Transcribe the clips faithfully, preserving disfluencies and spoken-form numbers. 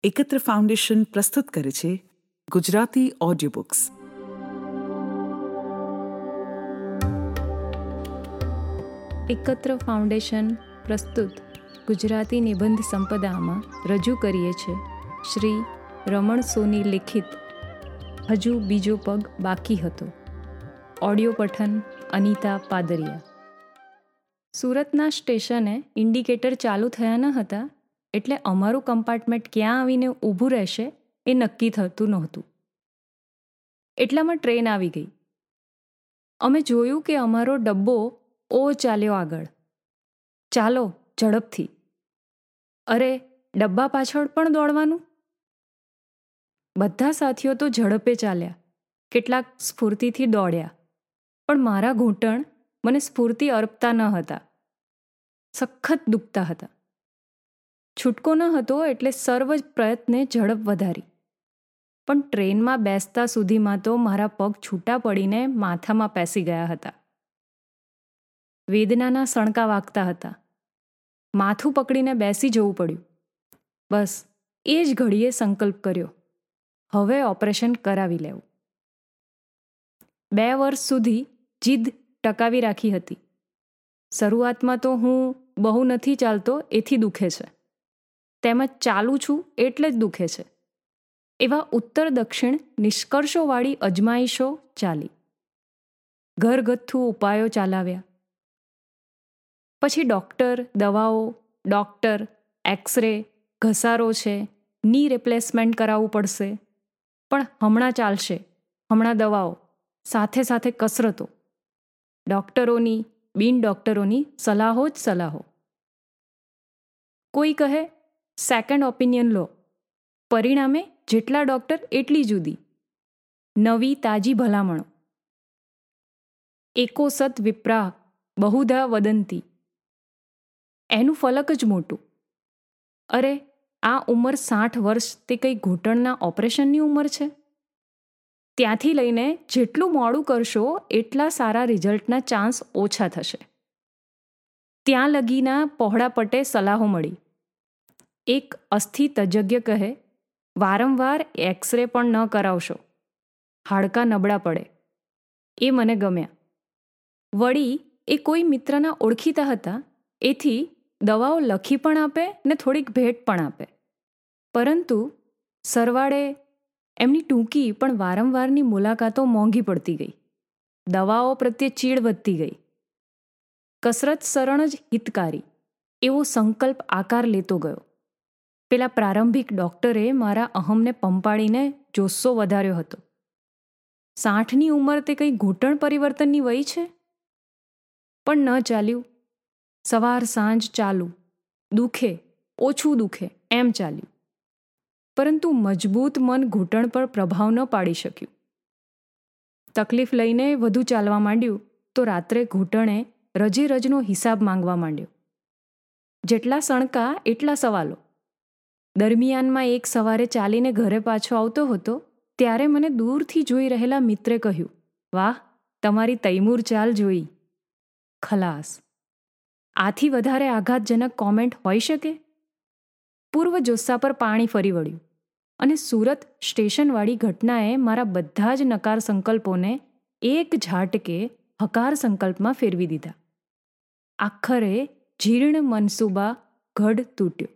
એકત્ર ફાઉન્ડેશન પ્રસ્તુત કરે છે Gujarati audio books. Ekatra foundation પ્રસ્તુત ગુજરાતી નિબંધ સંપદામાં રજૂ કરીએ છીએ શ્રી રમણ સોની લિખિત હજુ બીજો પગ બાકી હતો. ઓડિયો પઠન અનિતા પાદરિયા. સુરતના સ્ટેશને ઇન્ડિકેટર ચાલુ થયા ન હતા એટલે અમારું કમ્પાર્ટમેન્ટ ક્યાં આવીને ઊભું રહેશે એ નક્કી થતું નહોતું. એટલામાં ટ્રેન આવી ગઈ. અમે જોયું કે અમારો ડબ્બો ઓ ચાલ્યો આગળ. ચાલો ઝડપથી. અરે ડબ્બા પાછળ પણ દોડવાનું? બધા સાથીઓ તો ઝડપે ચાલ્યા, કેટલાક સ્ફૂર્તિથી દોડ્યા, પણ મારા ઘૂંટણ મને સ્ફૂર્તિ અર્પતા ન હતા. સખત દુખતા હતા. છૂટકો ન હતો એટલે સર્વ પ્રયત્ને ઝડપ વધારી, પણ ટ્રેનમાં બેસતા સુધીમાં તો મારા પગ છૂટા પડીને માથામાં પેસી ગયા હતા. વેદનાના સણકા વાગતા હતા. માથું પકડીને બેસી જવું પડ્યું. બસ એ જ ઘડીએ સંકલ્પ કર્યો, હવે ઓપરેશન કરાવી લેવું. બે વર્ષ સુધી જીદ ટકાવી રાખી હતી. શરૂઆતમાં તો હું બહુ નથી ચાલતો એથી દુખે છે, તેમજ ચાલું છું એટલે જ દુખે છે, એવા ઉત્તર દક્ષિણ નિષ્કર્ષોવાળી અજમાઈશો ચાલી. ઘરગથ્થુ ઉપાયો ચાલાવ્યા. પછી ડૉક્ટર, દવાઓ, ડૉક્ટર, એક્સરે, ઘસારો છે, ની રિપ્લેસમેન્ટ કરાવવું પડશે, પણ હમણાં ચાલશે, હમણાં દવાઓ, સાથે સાથે કસરતો, ડૉક્ટરોની બિન ડૉક્ટરોની સલાહો જ સલાહો. કોઈ કહે સેકન્ડ ઓપિનિયન લો, પરિણામે જેટલા ડૉક્ટર એટલી જુદી, નવી તાજી ભલામણો. એકો સત વિપ્રાહ બહુધા વદંતી, એનું ફલક જ મોટું. અરે આ ઉંમર સાઠ વર્ષ તે કંઈ ઘૂંટણના ઓપરેશનની ઉંમર છે? ત્યાંથી લઈને જેટલું મોડું કરશો એટલા સારા રિઝલ્ટના ચાન્સ ઓછા થશે. ત્યાં લગીના પહોળા પટે સલાહો મળી. એક અસ્થિ તજજ્ઞ કહે વારંવાર એક્સરે પણ ન કરાવશો, હાડકાં નબળા પડે. એ મને ગમ્યા. વળી એ કોઈ મિત્રના ઓળખીતા હતા, એથી દવાઓ લખી પણ આપે ને થોડીક ભેટ પણ આપે. પરંતુ સરવાળે એમની ટૂંકી પણ વારંવારની મુલાકાતો મોંઘી પડતી ગઈ. દવાઓ પ્રત્યે ચીડ વધતી ગઈ. કસરત સરણ જ હિતકારી એવો સંકલ્પ આકાર લેતો ગયો. પેલા પ્રારંભિક ડૉક્ટરે મારા અહમને પંપાડીને જોસ્સો વધાર્યો હતો. સાઠની ઉંમર તે કંઈ ઘૂંટણ પરિવર્તનની વય છે? પણ ન ચાલ્યું. સવાર સાંજ ચાલુ, દુખે ઓછું દુખે એમ ચાલ્યું. પરંતુ મજબૂત મન ઘૂંટણ પર પ્રભાવ ન પાડી શક્યું. તકલીફ લઈને વધુ ચાલવા માંડ્યું તો રાત્રે ઘૂંટણે રજે રજનો હિસાબ માંગવા માંડ્યો. જેટલા સણકા એટલા સવાલો. દરમિયાનમાં એક સવારે ચાલીને ઘરે પાછો આવતો હતો ત્યારે મને દૂરથી જોઈ રહેલા મિત્રે કહ્યું, વાહ તમારી તૈમૂર ચાલ જોઈ. ખલાસ. આથી વધારે આઘાતજનક કોમેન્ટ હોઈ શકે? પૂર્વ જુસ્સા પર પાણી ફરી વળ્યું અને સુરત સ્ટેશનવાળી ઘટનાએ મારા બધા જ નકાર સંકલ્પોને એક ઝાટકે હકાર સંકલ્પમાં ફેરવી દીધા. આખરે જીર્ણ મનસૂબા ઘડ તૂટ્યો.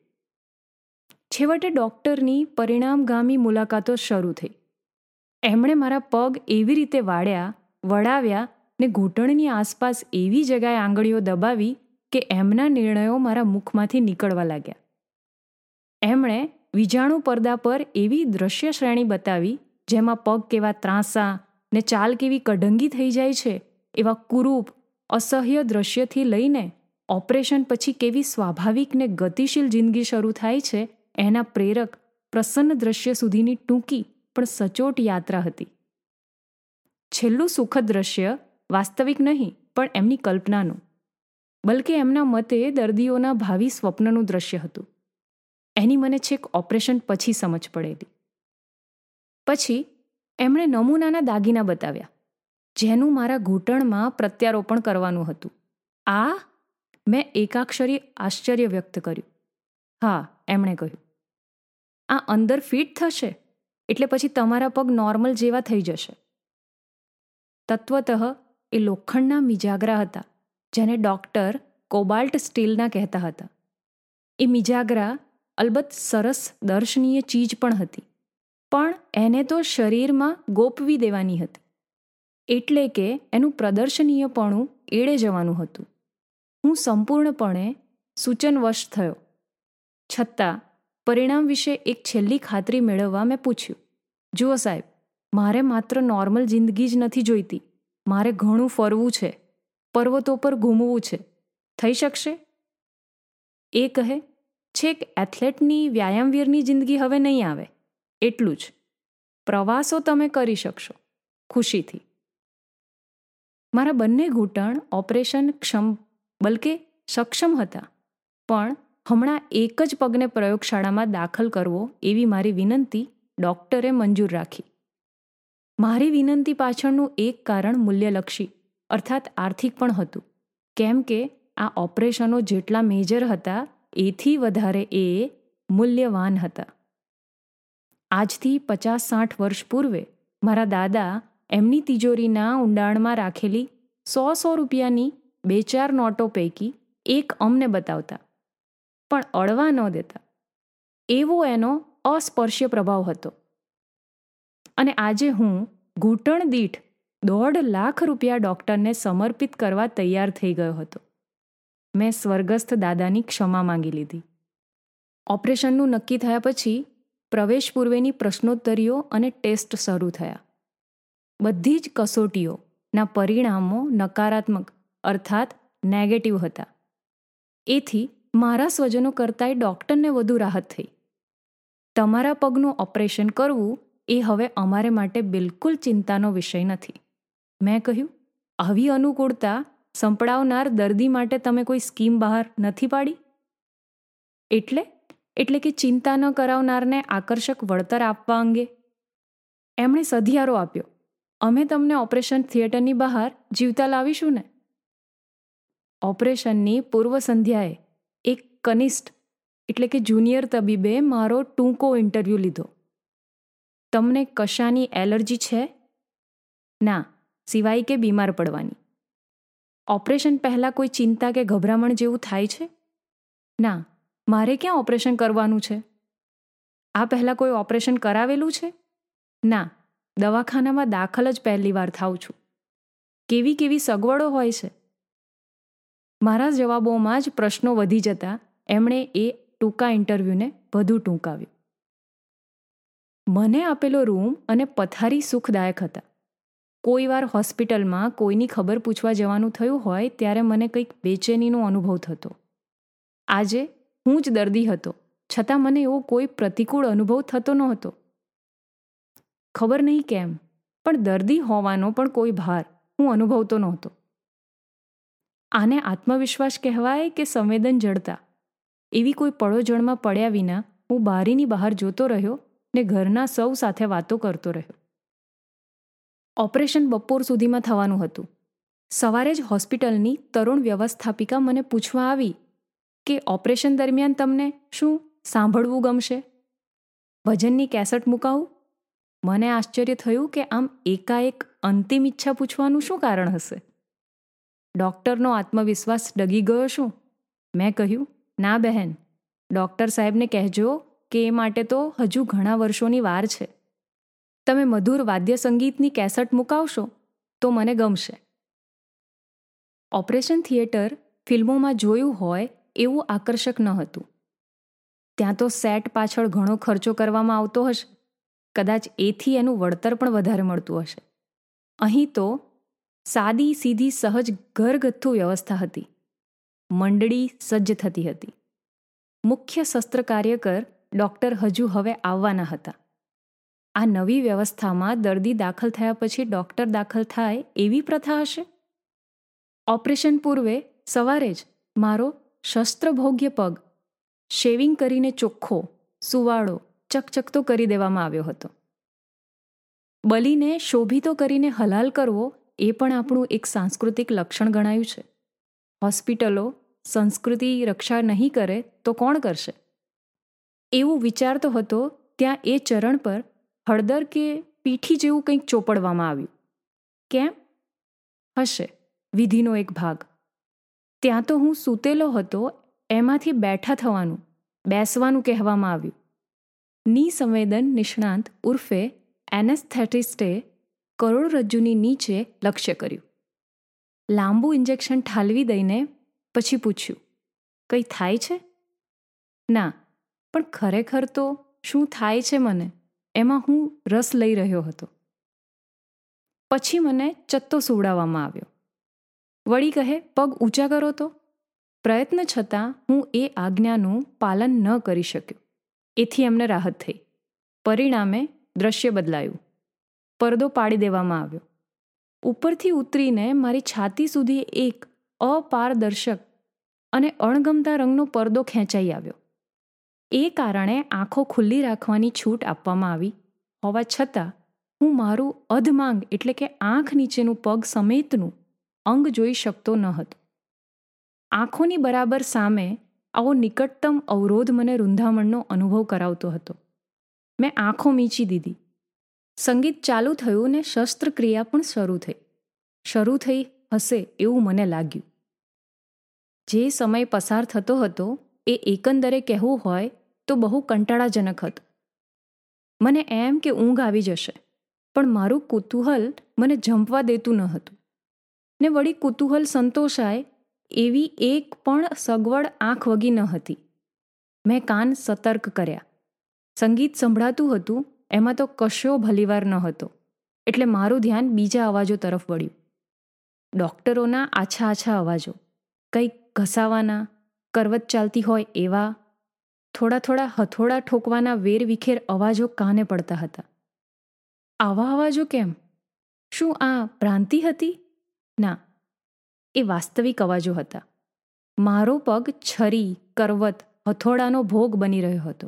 છેવટે ડૉક્ટરની પરિણામગામી મુલાકાતો શરૂ થઈ. એમણે મારા પગ એવી રીતે વાળ્યા, વળાવ્યા ને ઘૂંટણની આસપાસ એવી જગાએ આંગળીઓ દબાવી કે એમના નિર્ણયો મારા મુખમાંથી નીકળવા લાગ્યા. એમણે વીજાણુ પડદા પર એવી દ્રશ્ય શ્રેણી બતાવી જેમાં પગ કેવા ત્રાંસા ને ચાલ કેવી કઢંગી થઈ જાય છે એવા કુરૂપ અસહ્ય દ્રશ્યથી લઈને ઓપરેશન પછી કેવી સ્વાભાવિક ને ગતિશીલ જિંદગી શરૂ થાય છે એના પ્રેરક પ્રસન્ન દ્રશ્ય સુધીની ટૂંકી પણ સચોટ યાત્રા હતી. છેલ્લું સુખદ દ્રશ્ય વાસ્તવિક નહીં પણ એમની કલ્પનાનું, બલકે એમના મતે દર્દીઓના ભાવિ સ્વપ્નનું દ્રશ્ય હતું. એની મને છેક ઓપરેશન પછી સમજ પડેલી. પછી એમણે નમૂનાના દાગીના બતાવ્યા જેનું મારા ઘૂંટણમાં પ્રત્યારોપણ કરવાનું હતું. આ મેં એકાક્ષરી આશ્ચર્ય વ્યક્ત કર્યું. હા, એમણે કહ્યું. આ અંદર ફિટ થશે એટલે પછી તમારા પગ નોર્મલ જેવા થઈ જશે. તત્વતઃ એ લોખંડના મિજાગરા હતા, જેને ડૉક્ટર કોબાલ્ટ સ્ટીલના કહેતા હતા. એ મિજાગરા અલબત્ત સરસ દર્શનીય ચીજ પણ હતી, પણ એને તો શરીરમાં ગોપવી દેવાની હતી, એટલે કે એનું પ્રદર્શનીયપણું એળે જવાનું હતું. હું સંપૂર્ણપણે સૂચનવશ થયો. છતાં પરિણામ વિશે એક છેલ્લી ખાતરી મેળવવા મેં પૂછ્યું, જુઓ સાહેબ, મારે માત્ર નોર્મલ જિંદગી જ નથી જોઈતી, મારે ઘણું ફરવું છે, પર્વતો પર ઘૂમવું છે, થઈ શકશે? એ કહે, છેક એથ્લેટની વ્યાયામવીરની જિંદગી હવે નહીં આવે, એટલું જ. પ્રવાસો તમે કરી શકશો, ખુશીથી. મારા બંને ઘૂંટણ ઓપરેશન ક્ષમ બલકે સક્ષમ હતા, પણ હમણાં એક જ પગને પ્રયોગશાળામાં દાખલ કરવો એવી મારી વિનંતી ડૉક્ટરે મંજૂર રાખી. મારી વિનંતી પાછળનું એક કારણ મૂલ્યલક્ષી અર્થાત આર્થિક પણ હતું, કેમ કે આ ઓપરેશનો જેટલા મેજર હતા એથી વધારે એ મૂલ્યવાન હતા. આજથી પચાસ સાઠ વર્ષ પૂર્વે મારા દાદા એમની તિજોરીના ઊંડાણમાં રાખેલી સો સો રૂપિયાની બે ચાર નોટો પૈકી એક અમને બતાવતા, પણ અડવા ન દેતા. એવો એનો અસ્પર્શ્ય પ્રભાવ હતો. અને આજે હું ઘૂંટણ દીઠ દોઢ લાખ રૂપિયા ડૉક્ટરને સમર્પિત કરવા તૈયાર થઈ ગયો હતો. મેં સ્વર્ગસ્થ દાદાની ક્ષમા માંગી લીધી. ઓપરેશનનું નક્કી થયા પછી પ્રવેશ પૂર્વેની પ્રશ્નોત્તરીઓ અને ટેસ્ટ શરૂ થયા. બધી જ કસોટીઓના પરિણામો નકારાત્મક અર્થાત નેગેટિવ હતા. એથી મારા સ્વજનો કરતાંય ડૉક્ટરને વધુ રાહત થઈ. તમારા પગનું ઓપરેશન કરવું એ હવે અમારે માટે બિલકુલ ચિંતાનો વિષય નથી. મેં કહ્યું, આવી અનુકૂળતા સંપડાવનાર દર્દી માટે તમે કોઈ સ્કીમ બહાર નથી પાડી? એટલે એટલે કે ચિંતા ન કરાવનારને આકર્ષક વળતર આપવા અંગે. એમણે સધિયારો આપ્યો, અમે તમને ઓપરેશન થિયેટરની બહાર જીવતા લાવીશું ને. ઓપરેશનની પૂર્વ સંધ્યાએ એક કનિષ્ઠ એટલે કે જુનિયર તબીબે મારો ટૂંકો ઇન્ટરવ્યૂ લીધો. તમને કશાની એલર્જી છે? ના, સિવાય કે બીમાર પડવાની. ઓપરેશન પહેલાં કોઈ ચિંતા કે ગભરામણ જેવું થાય છે? ના, મારે ક્યાં ઓપરેશન કરવાનું છે. આ પહેલાં કોઈ ઓપરેશન કરાવેલું છે? ના, દવાખાનામાં દાખલ જ પહેલી વાર થાઉં છું. કેવી કેવી સગવડો હોય છે? મારા જવાબોમાં જ પ્રશ્નો વધી જતા એમણે એ ટૂંકા ઇન્ટરવ્યૂને વધુ ટૂંકાવ્યું. મને આપેલો રૂમ અને પથારી સુખદાયક હતા. કોઈ વાર હોસ્પિટલમાં કોઈની ખબર પૂછવા જવાનું થયું હોય ત્યારે મને કંઈક બેચેનીનો અનુભવ થતો. આજે હું જ દર્દી હતો, છતાં મને એવો કોઈ પ્રતિકૂળ અનુભવ થતો નહોતો. ખબર નહીં કેમ, પણ દર્દી હોવાનો પણ કોઈ ભાર હું અનુભવતો નહોતો. આને આત્મવિશ્વાસ કહેવાય કે સંવેદન જડતા? એવી કોઈ પળોજળમાં પડ્યા વિના હું બારીની બહાર જોતો રહ્યો ને ઘરના સૌ સાથે વાતો કરતો રહ્યો. ઓપરેશન બપોર સુધીમાં થવાનું હતું. સવારે જ હોસ્પિટલની તરુણ વ્યવસ્થાપિકા મને પૂછવા આવી કે ઓપરેશન દરમિયાન તમને શું સાંભળવું ગમશે? ભજનની કેસેટ મુકાવું? મને આશ્ચર્ય થયું કે આમ એકાએક અંતિમ ઈચ્છા પૂછવાનું શું કારણ હશે? ડૉક્ટરનો આત્મવિશ્વાસ ડગી ગયો શું? મેં કહ્યું, ના બહેન, ડૉક્ટર સાહેબને કહેજો કે એ માટે તો હજુ ઘણા વર્ષોની વાર છે. તમે મધુર વાદ્ય સંગીતની કેસેટ મુકાવશો તો મને ગમશે. ઓપરેશન થિયેટર ફિલ્મોમાં જોયું હોય એવું આકર્ષક ન હતું. ત્યાં તો સેટ પાછળ ઘણો ખર્ચો કરવામાં આવતો હશે, કદાચ એથી એનું વળતર પણ વધારે મળતું હશે. અહીં તો સાદી સીધી સહજ ઘરગથ્થુ વ્યવસ્થા હતી. મંડળી સજ્જ થતી હતી. મુખ્ય શસ્ત્ર કાર્યકર ડૉક્ટર હજુ હવે આવવાના હતા. આ નવી વ્યવસ્થામાં દર્દી દાખલ થયા પછી ડૉક્ટર દાખલ થાય એવી પ્રથા હશે? ઓપરેશન પૂર્વે સવારે જ મારો શસ્ત્રભોગ્ય પગ શેવિંગ કરીને ચોખ્ખો, સુવાળો, ચકચકતો કરી દેવામાં આવ્યો હતો. બલીને શોભિતો કરીને હલાલ કરવો એ પણ આપણું એક સાંસ્કૃતિક લક્ષણ ગણાયું છે. હોસ્પિટલો સંસ્કૃતિ રક્ષા નહીં કરે તો કોણ કરશે? એવું વિચારતો હતો ત્યાં એ ચરણ પર હળદર કે પીઠી જેવું કંઈક ચોપડવામાં આવ્યું. કેમ? હશે વિધિનો એક ભાગ. ત્યાં તો હું સૂતેલો હતો, એમાંથી બેઠા થવાનું, બેસવાનું કહેવામાં આવ્યું. નિસંવેદન નિષ્ણાંત ઉર્ફે એનેસ્થેટિસ્ટે કરોડરજ્જુની નીચે લક્ષ્ય કર્યું. લાંબુ ઇન્જેક્શન ઠાલવી દઈને પછી પૂછ્યું, કંઈ થાય છે? ના, પણ ખરેખર તો શું થાય છે મને, એમાં હું રસ લઈ રહ્યો હતો. પછી મને ચત્તો સુવડાવવામાં આવ્યો. વળી કહે, પગ ઊંચા કરો તો. પ્રયત્ન છતાં હું એ આજ્ઞાનું પાલન ન કરી શક્યો. એથી એમને રાહત થઈ. પરિણામે દ્રશ્ય બદલાયું. પડદો પાડી દેવામાં આવ્યો. ઉપરથી ઉતરીને મારી છાતી સુધી એક અપારદર્શક અને અણગમતા રંગનો પડદો ખેંચાઈ આવ્યો. એ કારણે આંખો ખુલ્લી રાખવાની છૂટ આપવામાં આવી હોવા છતાં હું મારું અધમાંગ એટલે કે આંખ નીચેનું પગ સમેતનું અંગ જોઈ શકતો ન હતો. આંખોની બરાબર સામે આવો નિકટતમ અવરોધ મને રૂંધામણનો અનુભવ કરાવતો હતો. મેં આંખો મીચી દીધી. સંગીત ચાલુ થયું ને શસ્ત્રક્રિયા પણ શરૂ થઈ. શરૂ થઈ હશે એવું મને લાગ્યું. જે સમય પસાર થતો હતો એ એકંદરે કહેવું હોય તો બહુ કંટાળાજનક હતો. મને એમ કે ઊંઘ આવી જશે, પણ મારું કુતૂહલ મને જંપવા દેતું ન હતું. ને વળી કુતૂહલ સંતોષાય એવી એક પણ સગવડ આંખ વગી ન હતી. મેં કાન સતર્ક કર્યા. સંગીત સંભળાતું હતું, એમાં તો કશો ભલીવાર ન હતો, એટલે મારું ધ્યાન બીજા અવાજો તરફ વળ્યું. ડૉક્ટરોના આછા આછા અવાજો, કંઈક ઘસાવાના, કરવત ચાલતી હોય એવા, થોડા થોડા હથોડા ઠોકવાના વેરવિખેર અવાજો કાને પડતા હતા. આવા અવાજો કેમ? શું આ ભ્રાંતિ હતી? ના, એ વાસ્તવિક અવાજો હતા. મારો પગ છરી, કરવત, હથોડાનો ભોગ બની રહ્યો હતો.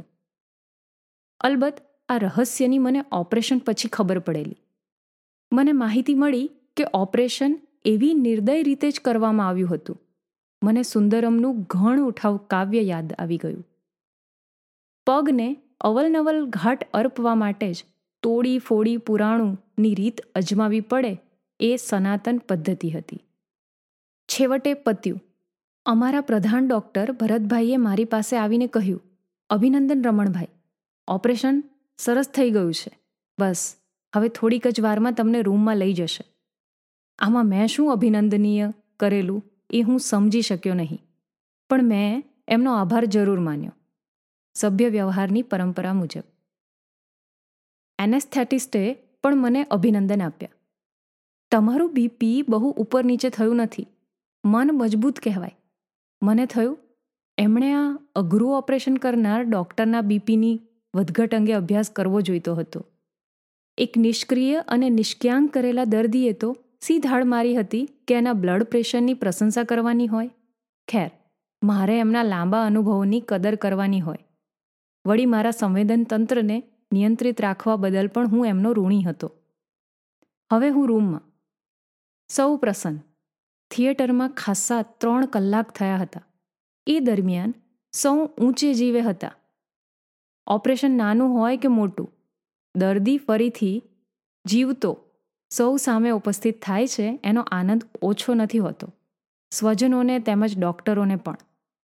અલબત્ત આ રહસ્યની મને ઓપરેશન પછી ખબર પડેલી. મને માહિતી મળી કે ઓપરેશન એવી નિર્દય રીતે જ કરવામાં આવ્યું હતું. મને સુંદરમનું ઘણ ઉઠાવ કાવ્ય યાદ આવી ગયું. પગને અવલનવલ ઘાટ અર્પવા માટે જ તોડી ફોડી પુરાણુંની રીત અજમાવી પડે એ સનાતન પદ્ધતિ હતી. છેવટે પત્યું. અમારા પ્રધાન ડૉક્ટર ભરતભાઈએ મારી પાસે આવીને કહ્યું, અભિનંદન રમણભાઈ, ઓપરેશન સરસ થઈ ગયું છે. બસ હવે થોડીક જ વારમાં તમને રૂમમાં લઈ જશે. આમાં મેં શું અભિનંદનીય કરેલું એ હું સમજી શક્યો નહીં, પણ મેં એમનો આભાર જરૂર માન્યો, સભ્ય વ્યવહારની પરંપરા મુજબ. એનેસ્થેટિસ્ટે પણ મને અભિનંદન આપ્યા. તમારું બીપી બહુ ઉપર નીચે થયું નથી, મન મજબૂત કહેવાય. મને થયું એમણે આ અઘરું ઓપરેશન કરનાર ડૉક્ટરના બીપીની વધઘટ અંગે અભ્યાસ કરવો જોઈતો હતો. એક નિષ્ક્રિય અને નિષ્ક્યાંક કરેલા દર્દીએ તો સીધાડ મારી હતી કે એના બ્લડ પ્રેશરની પ્રશંસા કરવાની હોય. ખેર, મારે એમના લાંબા અનુભવોની કદર કરવાની હોય. વળી મારા સંવેદન તંત્રને નિયંત્રિત રાખવા બદલ પણ હું એમનો ઋણી હતો. હવે હું રૂમમાં. સૌ પ્રસન્ન. થિયેટરમાં ખાસ્સા ત્રણ કલાક થયા હતા. એ દરમિયાન સૌ ઊંચે જીવે હતા. ઓપરેશન નાનું હોય કે મોટું, દર્દી ફરીથી જીવતો સૌ સામે ઉપસ્થિત થાય છે એનો આનંદ ઓછો નથી હોતો, સ્વજનોને તેમજ ડૉક્ટરોને પણ.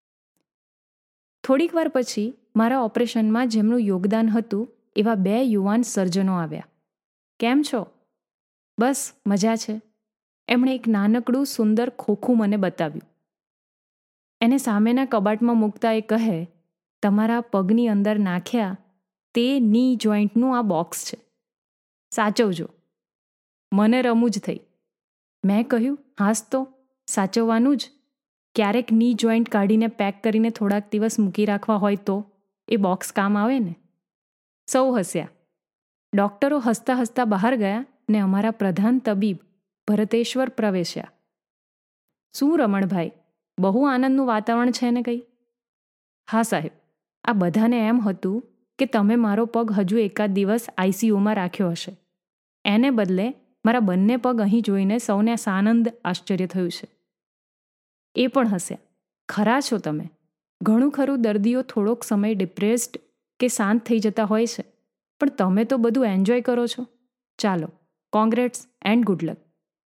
થોડીક વાર પછી મારા ઓપરેશનમાં જેમનું યોગદાન હતું એવા બે યુવાન સર્જનો આવ્યા. કેમ છો? બસ મજા છે. એમણે એક નાનકડું સુંદર ખોખું મને બતાવ્યું. એને સામેના કબાટમાં મૂકતા એ કહે, તમારા પગની અંદર નાખ્યા તે ની જોઈન્ટનું આ બોક્સ છે, સાચવજો. મને રમૂજ થઈ. મેં કહ્યું, હાસ તો સાચવવાનું જ. ક્યારેક ની જોઈન્ટ કાઢીને પેક કરીને થોડાક દિવસ મૂકી રાખવા હોય તો એ બોક્સ કામ આવે ને. સૌ હસ્યા. ડૉક્ટરો હસતા હસતા બહાર ગયા ને અમારા પ્રધાન તબીબ ભરતેશ્વર પ્રવેશ્યા. શું રમણભાઈ, બહુ આનંદનું વાતાવરણ છે ને કંઈ? હા સાહેબ, આ બધાને એમ હતું કે તમે મારો પગ હજુ એકાદ દિવસ આઈસીયુમાં રાખ્યો હશે. એને બદલે મારા બંને પગ અહીં જોઈને સૌને સાનંદ આશ્ચર્ય થયું છે. એ પણ હસ્યા. ખરા છો તમે. ઘણું ખરું દર્દીઓ થોડોક સમય ડિપ્રેસ્ડ કે શાંત થઈ જતા હોય છે, પણ તમે તો બધું એન્જોય કરો છો. ચાલો, કોંગ્રેટ્સ એન્ડ ગુડ લક.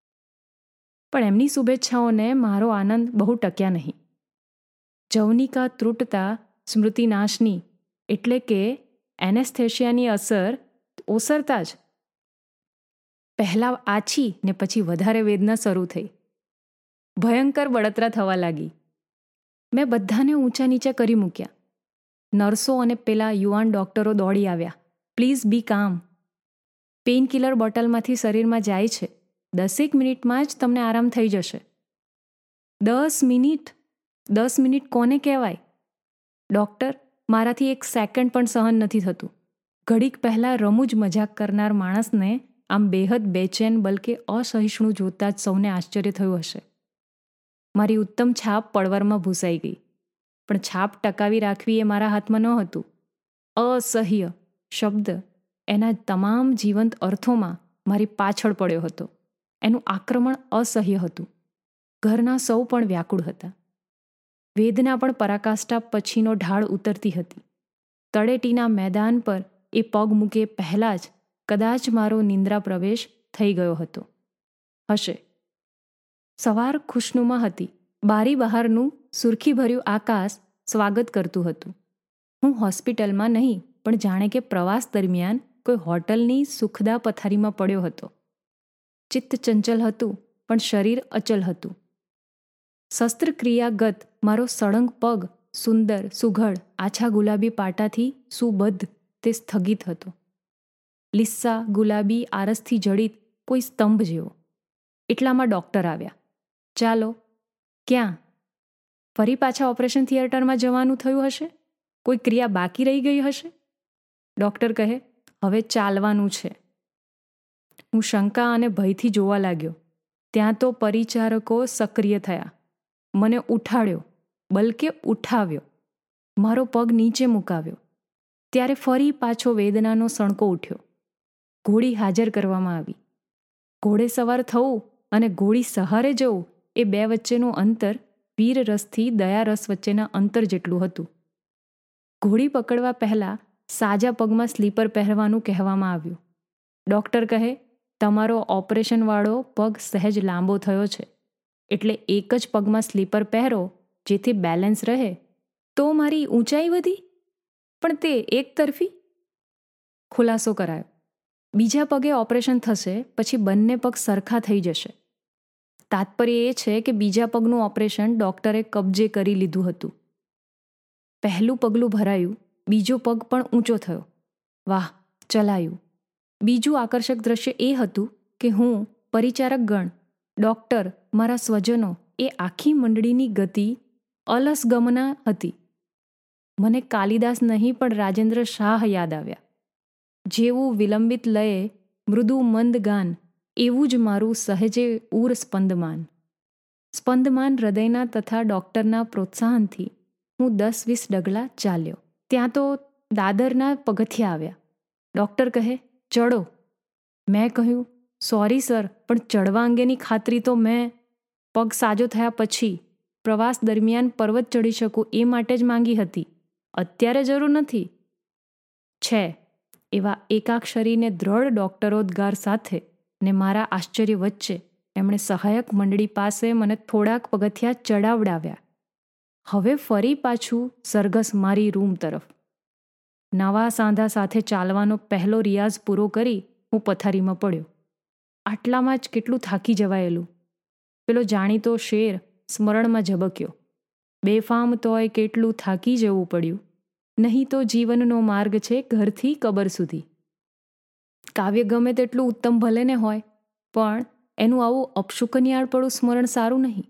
પણ એમની શુભેચ્છાઓને મારો આનંદ બહુ ટક્યા નહીં. જવનિકા ત્રુટતા સ્મૃતિનાશની એટલે કે એનેસ્થેશિયાની અસર ઓસરતા જ પહેલાં આછી ને પછી વધારે વેદના શરૂ થઈ. ભયંકર બળતરા થવા લાગી. મેં બધાને ઊંચા નીચા કરી મૂક્યા. નર્સો અને પેલા યુવાન ડૉક્ટરો દોડી આવ્યા. પ્લીઝ બી કામ. પેઇન કિલર બોટલમાંથી શરીરમાં જાય છે. દસેક મિનિટમાં જ તમને આરામ થઈ જશે. દસ મિનિટ દસ મિનિટ કોને કહેવાય? ડૉક્ટર, મારાથી એક સેકન્ડ પણ સહન નથી થતું. ઘડીક પહેલાં રમૂજ મજાક કરનાર માણસને આમ બેહદ બેચેન બલકે અસહિષ્ણુ જોતાં જ સૌને આશ્ચર્ય થયું હશે. મારી ઉત્તમ છાપ પળવારમાં ભૂસાઈ ગઈ. પણ છાપ ટકાવી રાખવી એ મારા હાથમાં ન હતું. અસહ્ય શબ્દ એના તમામ જીવંત અર્થોમાં મારી પાછળ પડ્યો હતો. એનું આક્રમણ અસહ્ય હતું. ઘરના સૌ પણ વ્યાકુળ હતા. વેદના પણ પરાકાષ્ઠા પછીનો ઢાળ ઉતરતી હતી. તળેટીના મેદાન પર એ પગ મૂકે પહેલાં જ કદાચ મારો નિંદ્રા પ્રવેશ થઈ ગયો હતો. હશે. સવાર ખુશનુમા હતી. બારી બહારનું સુરખીભર્યું આકાશ સ્વાગત કરતું હતું. હું હોસ્પિટલમાં નહીં, પણ જાણે કે પ્રવાસ દરમિયાન કોઈ હોટલની સુખદા પથારીમાં પડ્યો હતો. ચિત્ત ચંચલ હતું, પણ શરીર અચલ હતું. શસ્ત્રક્રિયાગત મારો સળંગ પગ સુંદર સુઘડ આછા ગુલાબી પાટાથી સુબદ્ધ તે સ્થગિત હતો. લીસ્સા ગુલાબી આરસથી જડિત કોઈ સ્તંભ જેવો. એટલામાં ડૉક્ટર આવ્યા. ચાલો. ક્યાં? ફરી પાછા ઓપરેશન થિયેટરમાં જવાનું થયું હશે? કોઈ ક્રિયા બાકી રહી ગઈ હશે? ડૉક્ટર કહે, હવે ચાલવાનું છે. હું શંકા અને ભયથી જોવા લાગ્યો. ત્યાં તો પરિચારકો સક્રિય થયા. મને ઉઠાડ્યો, બલકે ઉઠાવ્યો. મારો પગ નીચે મુકાવ્યો. ત્યારે ફરી પાછો વેદનાનો સણકો ઉઠ્યો. ઘોડી હાજર કરવામાં આવી. ઘોડે સવાર થવું અને ઘોડી સહારે જવું એ બે વચ્ચેનું અંતર વીર રસથી દયારસ વચ્ચેના અંતર જેટલું હતું. ઘોડી પકડવા પહેલાં સાજા પગમાં સ્લીપર પહેરવાનું કહેવામાં આવ્યું. ડૉક્ટર કહે, તમારો ઓપરેશનવાળો પગ સહેજ લાંબો થયો છે, એટલે એક જ પગમાં સ્લીપર પહેરો, જેથી બેલેન્સ રહે. તો મારી ઊંચાઈ વધી, પણ તે એક તરફી. ખુલાસો કરાયો. બીજા પગે ઓપરેશન થશે પછી બંને પગ સરખા થઈ જશે. તાત્પર્ય એ છે કે બીજા પગનું ઓપરેશન ડૉક્ટરે કબજે કરી લીધું હતું. પહેલું પગલું ભરાયું. બીજો પગ પણ ઊંચો થયો. વાહ, ચલાયું. બીજું આકર્ષક દ્રશ્ય એ હતું કે હું, પરિચારકગણ, ડૉક્ટર, મારા સ્વજનો એ આખી મંડળીની ગતિ અલસગમના હતી. મને કાલિદાસ નહીં પણ રાજેન્દ્ર શાહ યાદ આવ્યા. જેવું વિલંબિત લયે મૃદુ મંદ ગાન, એવું જ મારું સહેજે ઉર સ્પંદમાન. સ્પંદમાન હૃદયના તથા ડૉક્ટરના પ્રોત્સાહનથી હું દસ વીસ ડગલા ચાલ્યો. ત્યાં તો દાદરના પગથિયા આવ્યા. ડૉક્ટર કહે, ચડો. મેં કહ્યું, સોરી સર, પણ ચડવા અંગેની ખાતરી તો મેં પગ સાજો થયા પછી પ્રવાસ દરમિયાન પર્વત ચડી શકું એ માટે જ માંગી હતી. અત્યારે જરૂર નથી. છે એવા એકાક્ષરીને દ્રઢ ડૉક્ટરોદ્ગાર સાથે ને મારા આશ્ચર્ય વચ્ચે એમણે સહાયક મંડળી પાસે મને થોડાક પગથિયાં ચડાવડાવ્યા. હવે ફરી પાછું સરઘસ મારી રૂમ તરફ. નવા સાંધા સાથે ચાલવાનો પહેલો રિયાઝ પૂરો કરી હું પથારીમાં પડ્યો. આટલામાં જ કેટલું થાકી જવાયેલું. પેલો જાણીતો શેર સ્મરણમાં ઝબક્યો. બેફામ તોય કેટલું થાકી જવું પડ્યું. નહીં તો જીવનનો માર્ગ છે ઘરથી કબર સુધી. કાવ્ય ગમે તેટલું ઉત્તમ ભલે ને હોય, પણ એનું આવું અપશુકનિયાળપણું સ્મરણ સારું નહીં.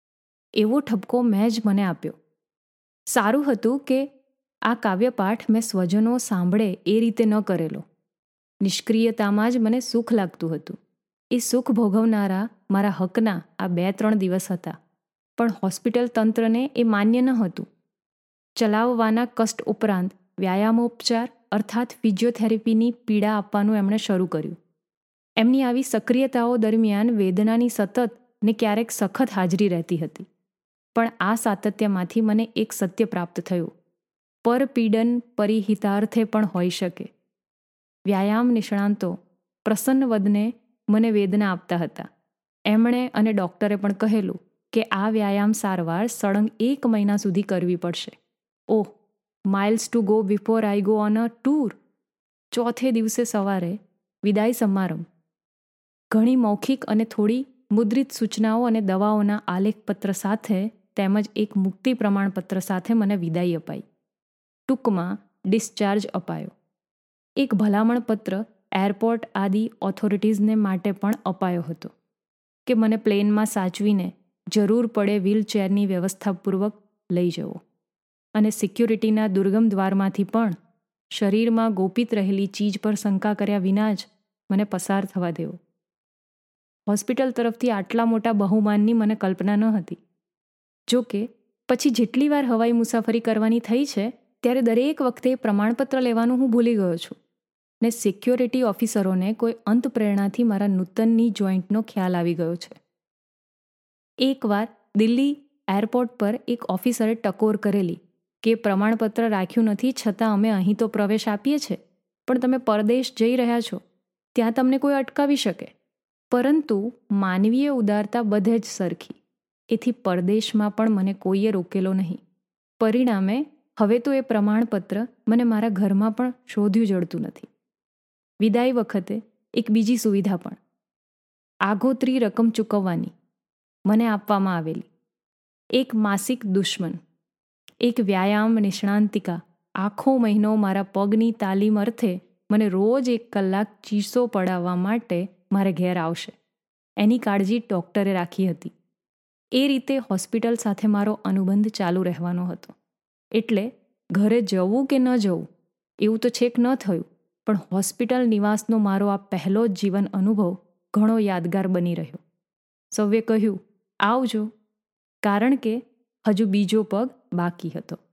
એવો ઠપકો મેં જ મને આપ્યો. સારું હતું કે આ કાવ્યપાઠ મેં સ્વજનો સાંભળે એ રીતે ન કરેલો. નિષ્ક્રિયતામાં જ મને સુખ લાગતું હતું. એ સુખ ભોગવનારા મારા હકના આ બે ત્રણ દિવસ હતા, પણ હોસ્પિટલ તંત્રને એ માન્ય ન હતું. ચલાવવાના કષ્ટ ઉપરાંત વ્યાયામોપચાર અર્થાત ફિઝિયોથેરાપીની પીડા આપવાનું એમણે શરૂ કર્યું. એમની આવી સક્રિયતાઓ દરમિયાન વેદનાની સતત ને ક્યારેક સખત હાજરી રહેતી હતી. પણ આ સાતત્યમાંથી મને એક સત્ય પ્રાપ્ત થયું. પરપીડન પરિહિતાર્થે પણ હોઈ શકે. વ્યાયામ નિષ્ણાંતો પ્રસન્ન વદને મને વેદના આપતા હતા. એમણે અને ડૉક્ટરે પણ કહેલું કે આ વ્યાયામ સારવાર સળંગ એક મહિના સુધી કરવી પડશે. Oh, miles to go before I go on a tour. ચોથે દિવસે સવારે વિદાય સમારંભ. ઘણી મૌખિક અને થોડી મુદ્રિત સૂચનાઓ અને દવાઓના આલેખપત્ર સાથે તેમજ એક મુક્તિ પ્રમાણપત્ર સાથે મને વિદાય અપાઈ. ટૂંકમાં ડિસ્ચાર્જ અપાયો. એક ભલામણ પત્ર એરપોર્ટ આદિ ઓથોરિટીઝને માટે પણ અપાયો હતો કે મને પ્લેનમાં સાચવીને જરૂર પડે વ્હીલચેરની વ્યવસ્થાપૂર્વક લઈ જવો અને સિક્યુરિટીના દુર્ગમ દ્વારમાંથી પણ શરીરમાં ગોપિત રહેલી ચીજ પર શંકા કર્યા વિના જ મને પસાર થવા દેવો. હોસ્પિટલ તરફથી આટલા મોટા બહુમાનની મને કલ્પના ન હતી. જો કે પછી જેટલી વાર હવાઈ મુસાફરી કરવાની થઈ છે ત્યારે દરેક વખતે પ્રમાણપત્ર લેવાનું હું ભૂલી ગયો છું ને સિક્યોરિટી ઓફિસરોને કોઈ અંત પ્રેરણાથી મારા નૂતનની જોઈન્ટનો ખ્યાલ આવી ગયો છે. એકવાર દિલ્હી એરપોર્ટ પર એક ઓફિસરે ટકોર કરેલી કે પ્રમાણપત્ર રાખ્યું નથી છતાં અમે અહીં તો પ્રવેશ આપીએ છીએ, પણ તમે પરદેશ જઈ રહ્યા છો ત્યાં તમને કોઈ અટકાવી શકે. પરંતુ માનવીય ઉદારતા બધે જ સરખી. એથી પરદેશમાં પણ મને કોઈએ રોકેલો નહીં. પરિણામે હવે તો એ પ્રમાણપત્ર મને મારા ઘરમાં પણ શોધ્યું જડતું નથી. વિદાય વખતે એક બીજી સુવિધા પણ આગોતરી રકમ ચૂકવવાની મને આપવામાં આવેલી. એક માસિક દુશ્મન, એક વ્યાયામ નિષ્ણાંતિકા આખો મહિનો મારા પગની તાલીમ અર્થે મને રોજ એક કલાક ચીસો પડાવવા માટે મારે ઘેર આવશે. એની કાળજી ડૉક્ટરે રાખી હતી. એ રીતે હોસ્પિટલ સાથે મારો અનુબંધ ચાલુ રહેવાનો હતો. એટલે ઘરે જવું કે ન જવું એવું તો છેક ન થયું, પણ હોસ્પિટલ નિવાસનો મારો આ પહેલો જ જીવન અનુભવ ઘણો યાદગાર બની રહ્યો. સૌએ કહ્યું આવજો, કારણ કે હજુ બીજો પગ બાકી હતો.